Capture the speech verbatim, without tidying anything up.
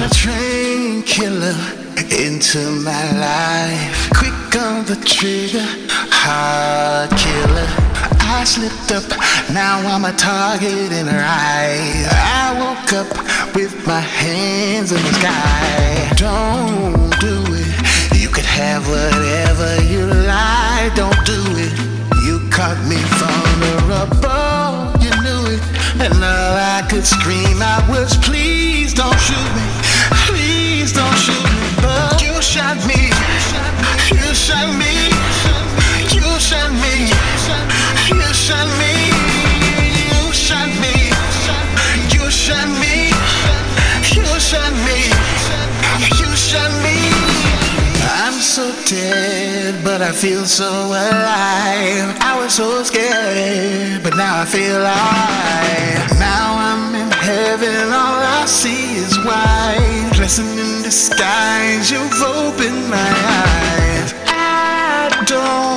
train killer into my life. Quick on the trigger, hard killer. I slipped up, now I'm a target in her eyes. I woke up with my hands in the sky. Don't do it, you could have whatever you like. Don't do it, you caught me vulnerable. You knew it, and all I could scream out was please don't shoot me, please don't shoot me. But you shot me, you shot me, you shot me, you shot me, you shot me, you shot me, you shot me, you shot me. I'm so dead, but I feel so alive. I was so scared, but now I feel alive. Now I'm in heaven, all I see is white. Blessing in disguise, you've opened my eyes. I don't